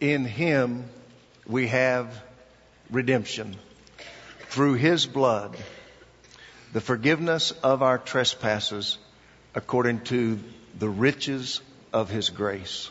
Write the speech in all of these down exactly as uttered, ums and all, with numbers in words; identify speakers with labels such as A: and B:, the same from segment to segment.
A: In Him we have redemption through His blood, the forgiveness of our trespasses according to the riches of His grace.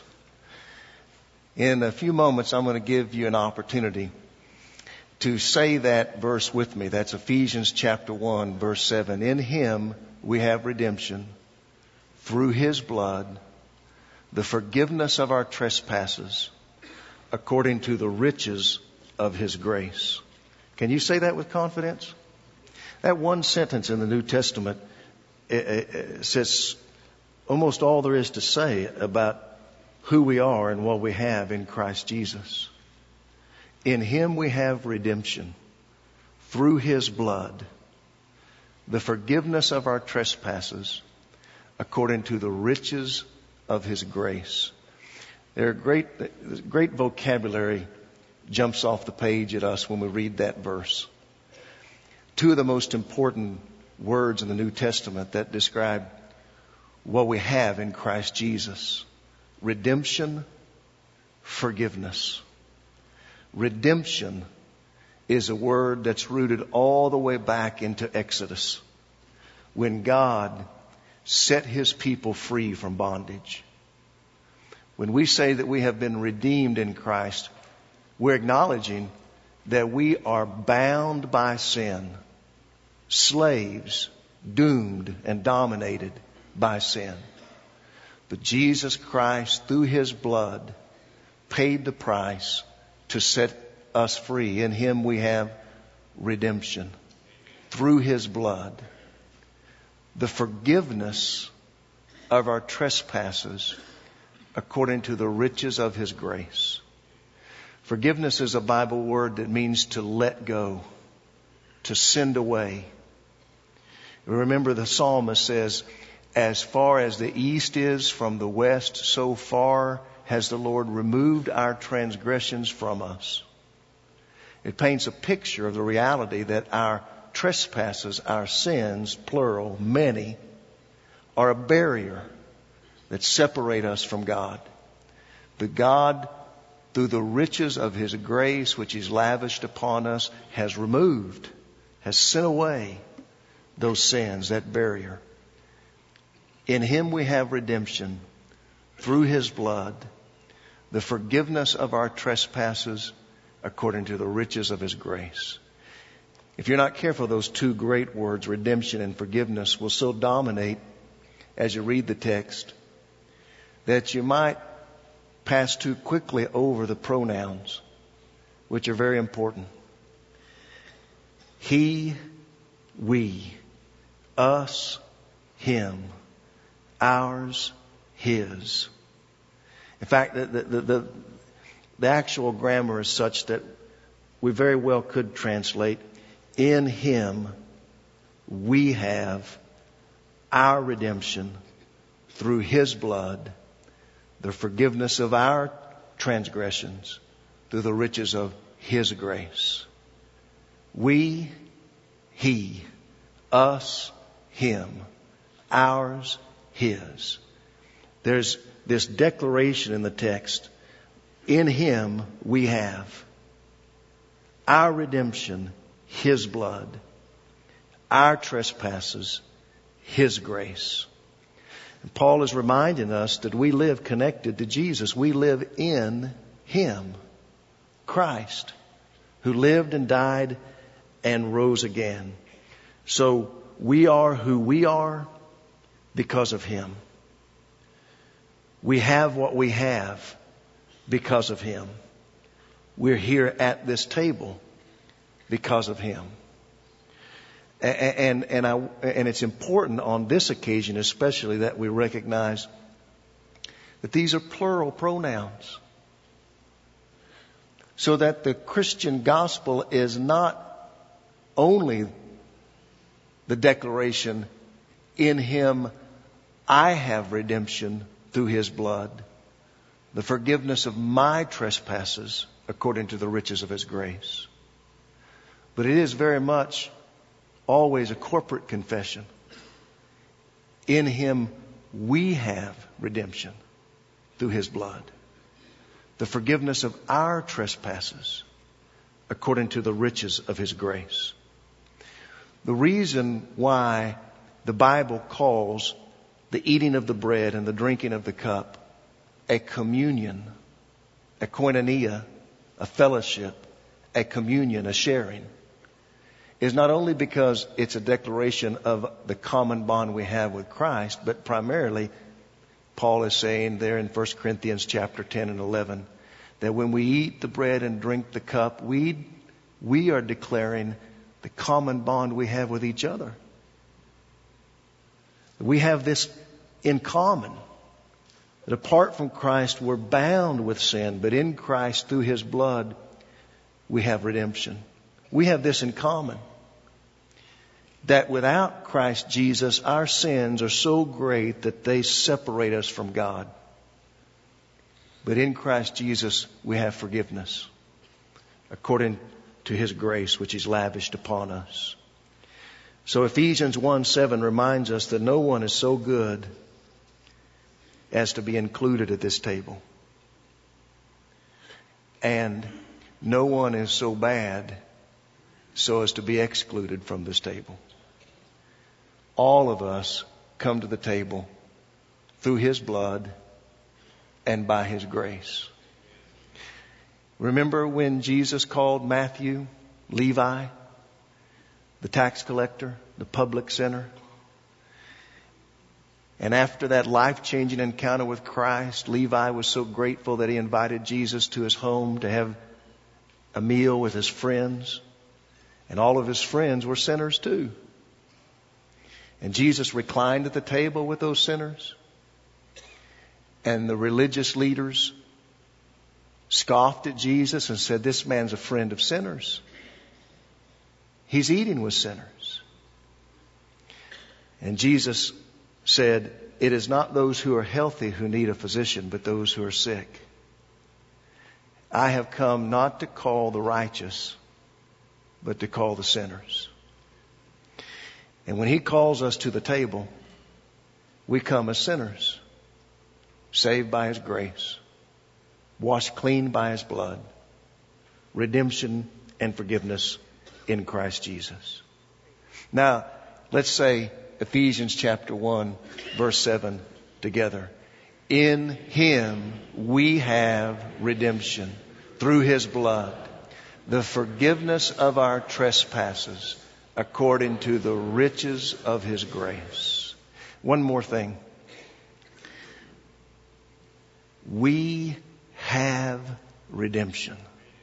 A: In a few moments, I'm going to give you an opportunity to say that verse with me. That's Ephesians chapter one, verse seven. In Him we have redemption through His blood, the forgiveness of our trespasses according to the riches of His grace. Can you say that with confidence? That one sentence in the New Testament it, it says almost all there is to say about who we are and what we have in Christ Jesus. In Him we have redemption through His blood, the forgiveness of our trespasses according to the riches of His grace. There are great, great vocabulary jumps off the page at us when we read that verse. Two of the most important words in the New Testament that describe what we have in Christ Jesus: redemption, forgiveness. Redemption is a word that's rooted all the way back into Exodus, when God set His people free from bondage. When we say that we have been redeemed in Christ, we're acknowledging that we are bound by sin, slaves, doomed and dominated by sin. But Jesus Christ, through His blood, paid the price to set us free. In Him we have redemption through His blood, the forgiveness of our trespasses according to the riches of His grace. Forgiveness is a Bible word that means to let go, to send away. Remember, the psalmist says, as far as the east is from the west, so far has the Lord removed our transgressions from us. It paints a picture of the reality that our trespasses, our sins, plural, many, are a barrier that separate us from God. But God, through the riches of His grace, which He's lavished upon us, has removed, has sent away those sins, that barrier. In Him we have redemption through His blood, the forgiveness of our trespasses according to the riches of His grace. If you're not careful, those two great words, redemption and forgiveness, will so dominate as you read the text that you might pass too quickly over the pronouns, which are very important. He, we, us, Him, ours, His. In fact, the, the, the, the actual grammar is such that we very well could translate, in Him we have our redemption through His blood, the forgiveness of our transgressions through the riches of His grace. We, He, us, Him, ours, His. There's this declaration in the text. In Him we have our redemption, His blood, our trespasses, His grace. And Paul is reminding us that we live connected to Jesus. We live in Him, Christ, who lived and died and rose again. So we are who we are because of Him. We have what we have because of Him. We're here at this table because of Him. And, and, I, and it's important on this occasion especially that we recognize that these are plural pronouns. So that the Christian gospel is not only the declaration, in Him I have redemption through His blood, the forgiveness of my trespasses according to the riches of His grace. But it is very much always a corporate confession. In Him we have redemption through His blood, the forgiveness of our trespasses according to the riches of His grace. The reason why the Bible calls the eating of the bread and the drinking of the cup a communion, a koinonia, a fellowship, a communion, a sharing, is not only because it's a declaration of the common bond we have with Christ, but primarily Paul is saying there in First Corinthians chapter ten and eleven that when we eat the bread and drink the cup, we, we are declaring the common bond we have with each other. We have this in common, that apart from Christ we're bound with sin, but in Christ through His blood we have redemption. We have this in common, that without Christ Jesus our sins are so great that they separate us from God. But in Christ Jesus we have forgiveness according to His grace which He's lavished upon us. So Ephesians one seven reminds us that no one is so good as to be included at this table. And no one is so bad so as to be excluded from this table. All of us come to the table through His blood and by His grace. Remember when Jesus called Matthew, Levi, the tax collector, the public sinner? And after that life-changing encounter with Christ, Levi was so grateful that he invited Jesus to his home to have a meal with his friends. And all of his friends were sinners too. And Jesus reclined at the table with those sinners. And the religious leaders scoffed at Jesus and said, "This man's a friend of sinners. He's eating with sinners." And Jesus said, "It is not those who are healthy who need a physician, but those who are sick. I have come not to call the righteous, but to call the sinners." And when He calls us to the table, we come as sinners, saved by His grace, washed clean by His blood, redemption and forgiveness in Christ Jesus. Now, let's say Ephesians chapter one, verse seven together. In Him we have redemption through His blood, the forgiveness of our trespasses according to the riches of His grace. One more thing. We have redemption.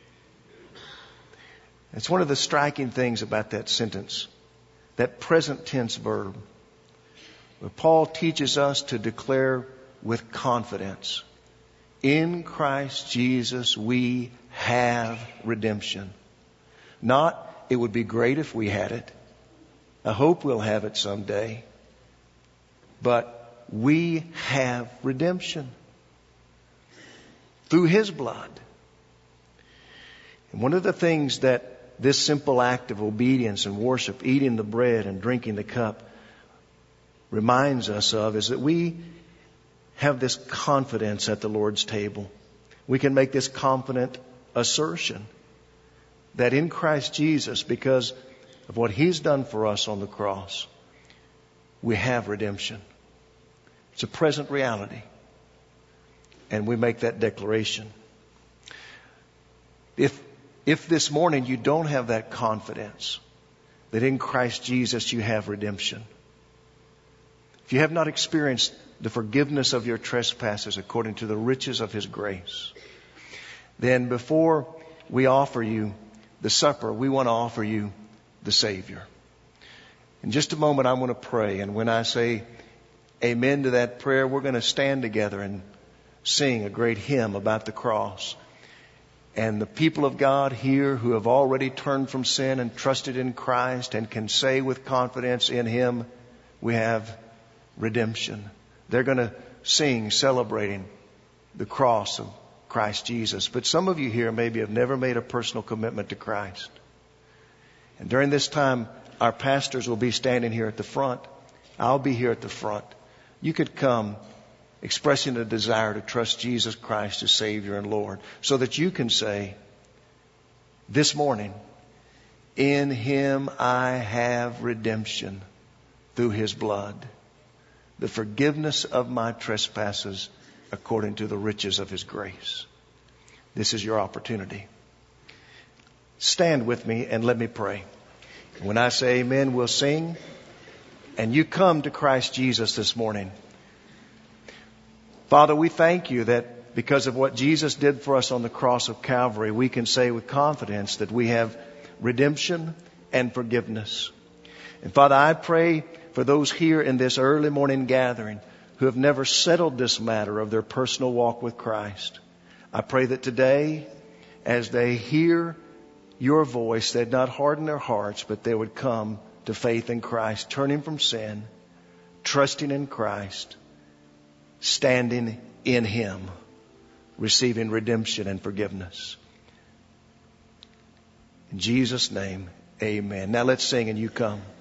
A: It's one of the striking things about that sentence, that present tense verb, where Paul teaches us to declare with confidence, in Christ Jesus we have redemption. Not, it would be great if we had it. I hope we'll have it someday. But we have redemption through His blood. And one of the things that this simple act of obedience and worship, eating the bread and drinking the cup, reminds us of is that we have this confidence at the Lord's table. We can make this confident assertion that in Christ Jesus, because of what He's done for us on the cross, we have redemption. It's a present reality. And we make that declaration. If, if this morning you don't have that confidence that in Christ Jesus you have redemption, if you have not experienced the forgiveness of your trespasses according to the riches of His grace, then before we offer you the supper, we want to offer you the Savior. In just a moment, I want to pray. And when I say amen to that prayer, we're going to stand together and sing a great hymn about the cross. And the people of God here who have already turned from sin and trusted in Christ and can say with confidence, in Him we have redemption. They're going to sing celebrating the cross of Christ Jesus. But some of you here maybe have never made a personal commitment to Christ. And during this time, our pastors will be standing here at the front. I'll be here at the front. You could come expressing a desire to trust Jesus Christ as Savior and Lord, so that you can say this morning, in Him I have redemption through His blood, the forgiveness of my trespasses according to the riches of His grace. This is your opportunity. Stand with me and let me pray. When I say amen, we'll sing. And you come to Christ Jesus this morning. Father, we thank you that because of what Jesus did for us on the cross of Calvary, we can say with confidence that we have redemption and forgiveness. And Father, I pray for those here in this early morning gathering who have never settled this matter of their personal walk with Christ. I pray that today, as they hear your voice, they'd not harden their hearts, but they would come to faith in Christ, turning from sin, trusting in Christ, standing in Him, receiving redemption and forgiveness. In Jesus' name, amen. Now let's sing and you come.